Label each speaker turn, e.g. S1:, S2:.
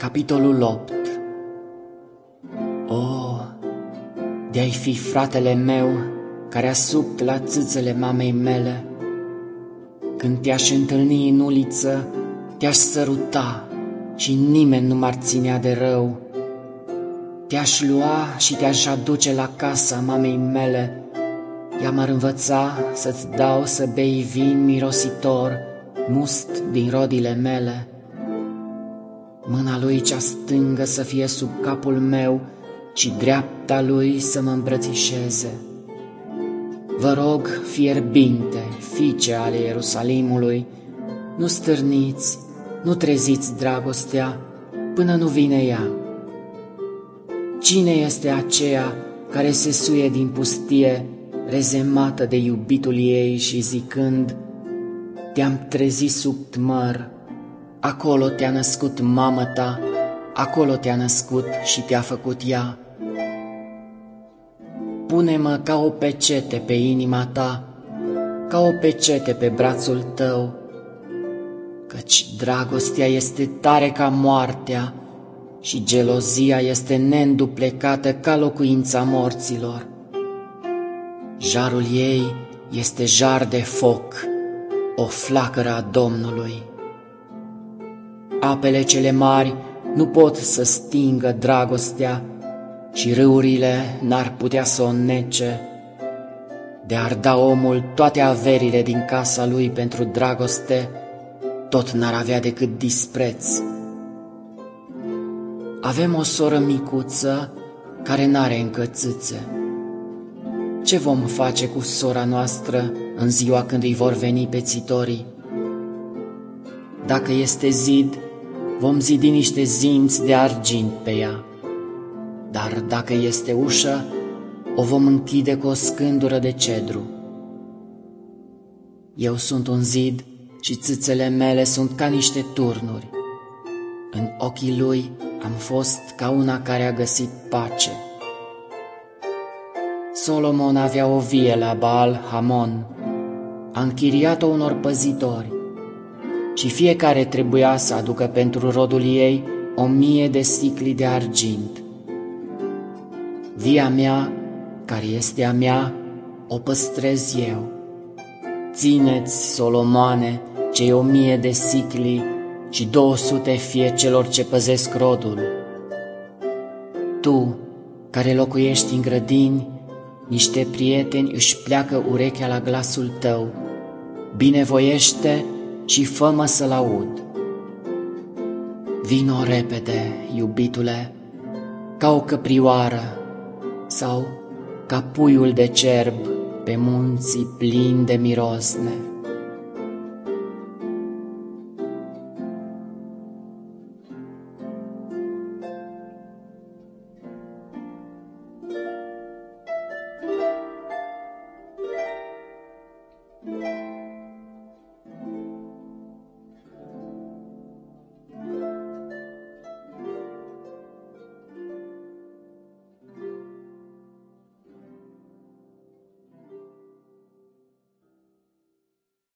S1: Capitolul 8. O, de-ai fi fratele meu care a subt la țâțele mamei mele, când te-aș întâlni în uliță, te-aș săruta și nimeni nu m-ar ținea de rău. Te-aș lua și te-aș aduce la casa mamei mele, ea m-ar învăța să-ți dau să bei vin mirositor, must din rodile mele. Mâna lui cea stângă să fie sub capul meu și dreapta lui să mă îmbrățișeze. Vă rog fierbinte, fiice ale Ierusalimului, nu stârniți, nu treziți dragostea până nu vine ea. Cine este aceea care se suie din pustie, rezemată de iubitul ei și zicând: te-am trezit sub tmăr, acolo te-a născut mamă ta, acolo te-a născut și te-a făcut ea. Pune-mă ca o pecete pe inima ta, ca o pecete pe brațul tău, căci dragostea este tare ca moartea și gelozia este neînduplecată ca locuința morților. Jarul ei este jar de foc, o flacără a Domnului. Apele cele mari nu pot să stingă dragostea și râurile n-ar putea să o nece. De-ar da omul toate averile din casa lui pentru dragoste, tot n-ar avea decât dispreț. Avem o soră micuță care n-are încă țâțe. Ce vom face cu sora noastră în ziua când îi vor veni pețitorii? Dacă este zid, vom zidi niște zimți de argint pe ea, dar dacă este ușă, o vom închide cu o scândură de cedru. Eu sunt un zid și țâțele mele sunt ca niște turnuri. În ochii lui am fost ca una care a găsit pace. Solomon avea o vie la Baal Hamon, a închiriat-o unor păzitori și fiecare trebuia să aducă pentru rodul ei 1000 de sicli de argint. Via mea, care este a mea, o păstrez eu. Țineți, Solomoane, cei 1000 de sicli și 200 fie celor ce păzesc rodul. Tu, care locuiești în grădini, niște prieteni își pleacă urechea la glasul tău. Binevoiește și fă-mă să-l aud. Vino repede, iubitule, ca o căprioară sau ca puiul de cerb pe munții plini de mirosne.